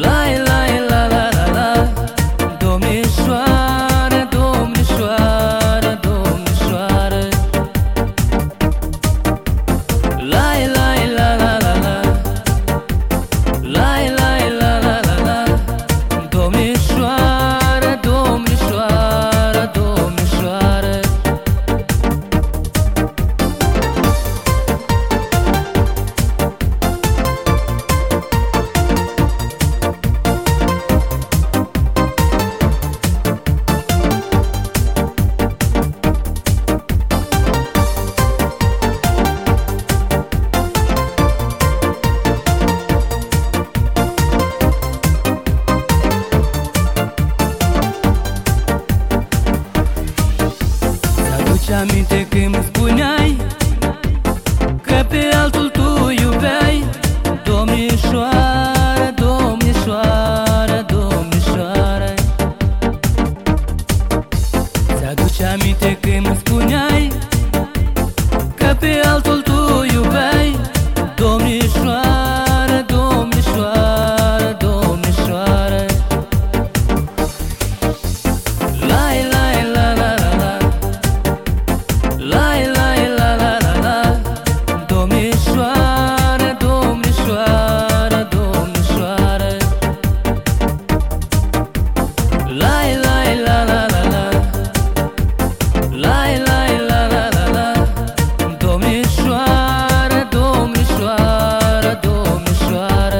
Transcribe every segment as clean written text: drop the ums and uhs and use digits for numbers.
Lai, lai, la, la, la, la. Domnișoară, domnișoară, domnișoară. Lai, lai, la, la, la, la. Lai, lai, la, la, la, la. Domnișoară, domnișoară, domnișoară. Ți-aduce aminte când îmi spuneai că pe altul tu iubeai? Domnișoară, domnișoară, domnișoară. Ți-aduce aminte când îmi spuneai că pe altul tu iubeai? Domnișoară, domnișoară, domnișoară. Lai, lai, la, la, la, la. Lai, lai, la, la, la, la. Domnișoară, domnișoară, domnișoară. Lai, lai, la, la, la, la. Lai, lai, la, la, la, la. Domnișoară, domnișoară, domnișoară.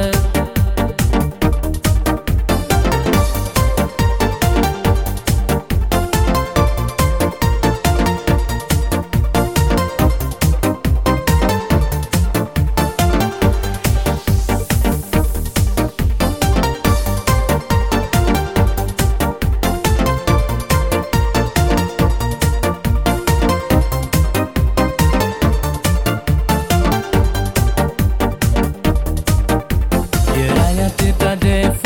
Erai atâta de